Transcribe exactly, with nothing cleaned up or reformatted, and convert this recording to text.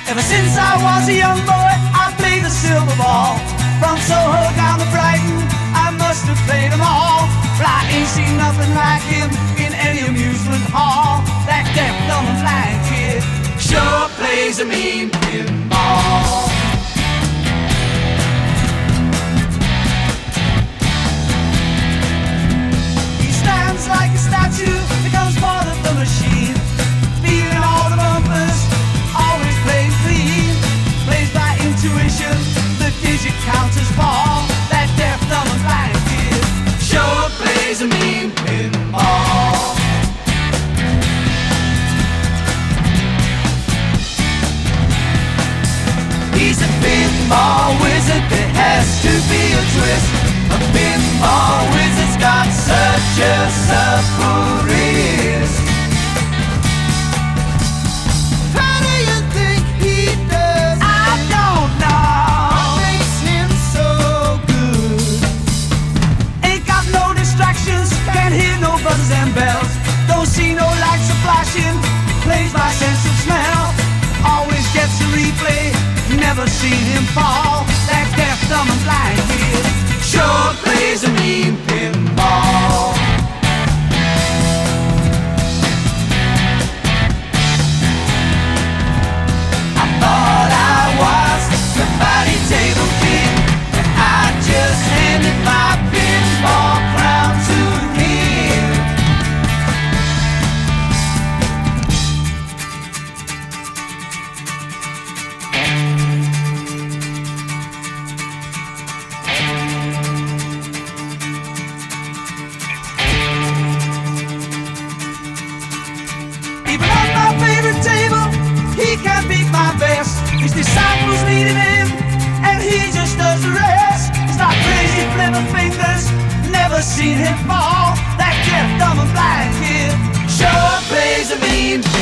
Ever since I was a young boy, I played the silver ball. From Soho down to Brighton, I must have played them all. But I ain't seen nothing like him in any amusement hall. That deaf, dumb and blind kid sure plays a mean pinball. He stands like a statue, becomes part of the machine, feeling all the bumpers, always playing clean. Plays by intuition, the digit counters fall. That deaf, dumb and blind kid sure plays a mean pinball. He's a pinball wizard, there has to be a twist. A pinball wizard's got such a supple wrist. How do you think he does it? I don't know. What makes him so good? Ain't got no distractions, can't hear no buzzers and bells. Don't see no lights are flashing, plays by sense of smell. Always gets a replay, never seen him fall. That deaf, dumb and blind kid sure plays a mean pinball. I thought I was the body table king, and I just handed my pinball crown to him. Even on my favorite table, he can't beat my best. His disciples needed him, and he just does the rest. He's not crazy, flipper fingers, never seen him fall. That deaf, dumb and blind kid sure plays a mean